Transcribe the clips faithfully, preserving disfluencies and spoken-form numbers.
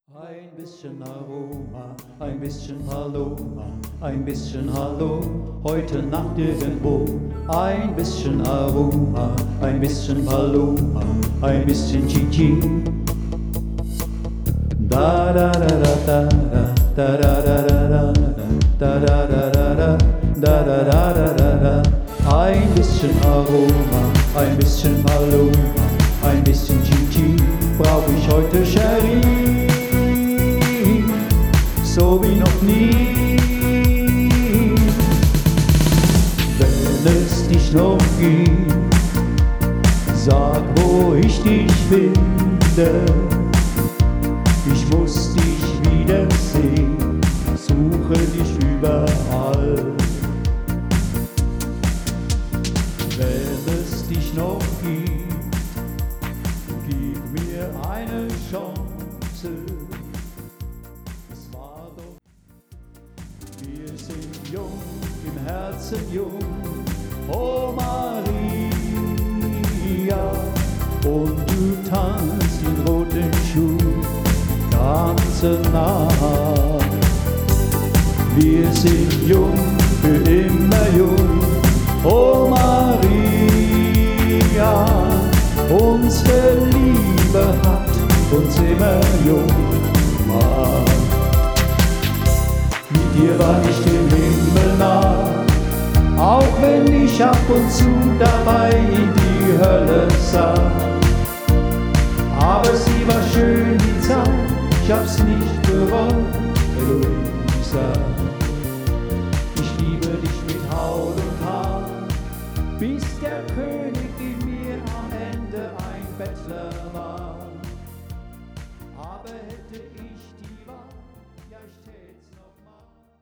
Ein bisschen Aroma, ein bisschen Paloma, ein bisschen Hallo, heute Nacht irgendwo. Ein bisschen Aroma, ein bisschen Paloma, ein bisschen Chichi. Da da da da da da da da da da da da da da da da da da. Ein bisschen Aroma, ein bisschen Paloma, ein bisschen Chichi, brauch ich heute Sherry. So wie noch nie. Wenn es dich noch gibt, sag, wo ich dich finde. Ich muss dich wiedersehen, suche dich überall. Wenn es dich noch gibt, gib mir eine Chance. Wir sind jung, im Herzen jung, oh Maria, und du tanzt in roten Schuhen, ganze Nacht. Wir sind jung, für immer jung, oh Maria, unsere Liebe hat uns immer jung gemacht. Dir war ich dem Himmel nah, auch wenn ich ab und zu dabei in die Hölle sah. Aber sie war schön, die Zeit, ich hab's nicht gewollt, Eloisa. Ich liebe dich mit Haut und Haar, bis der König in mir am Ende ein Bettler war. Aber hätte ich die Wahl, ja ich tät's nochmal.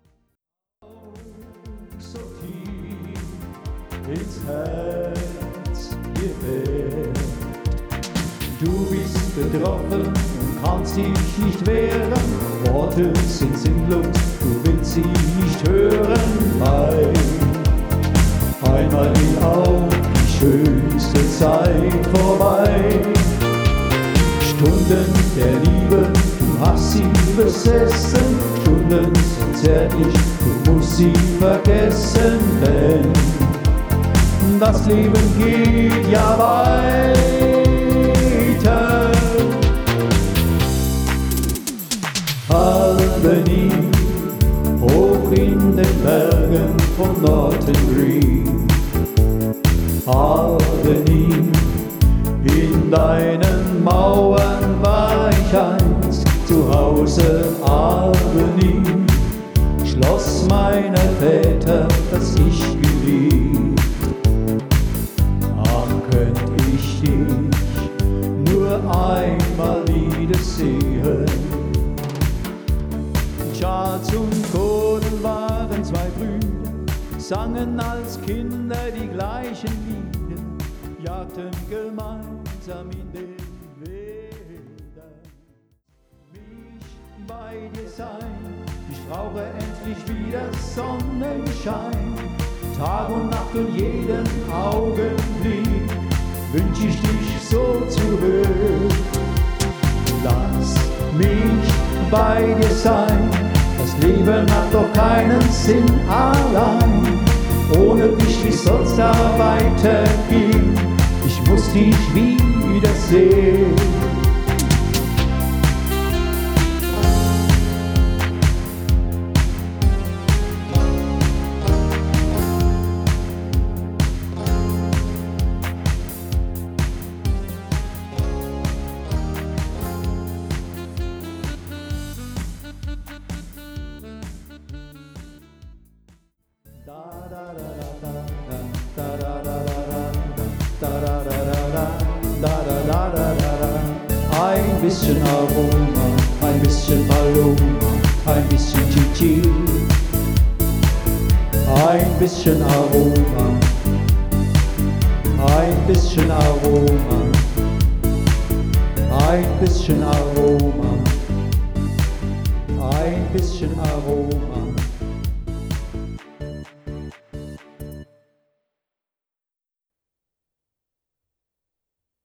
So tief ins Herz gefällt. Du bist betroffen und kannst dich nicht wehren. Worte sind sinnlos, du willst sie nicht hören. Nein, einmal geht auch die schönste Zeit vorbei. Stunden der Liebe, du hast sie besessen. Stunden so zärtlich, du musst sie vergessen, denn das Leben geht ja weiter. Albany, hoch in den Bergen von Norton Green. Albany, in deinen Mauern war ich einst zu Hause. Albany, Schloss meiner Väter, das ich geliebt. Ach, könnt ich dich nur einmal wiedersehen. Charles und Gordon waren zwei Brüder, sangen als Kinder die gleichen Lieder, jagten gemeinsam in den Wäldern. Mich bei dir sein, ich brauche endlich wieder Sonnenschein. Tag und Nacht und jeden Augenblick wünsch ich dich so zurück. Lass mich bei dir sein, das Leben hat doch keinen Sinn allein. Ohne dich, wie soll's da weitergehen? Ich muss dich wiedersehen. Ein bisschen Aroma, ein bisschen Paloma, ein bisschen Chichi. Ein bisschen Aroma, ein bisschen Aroma, ein bisschen Aroma, ein bisschen Aroma.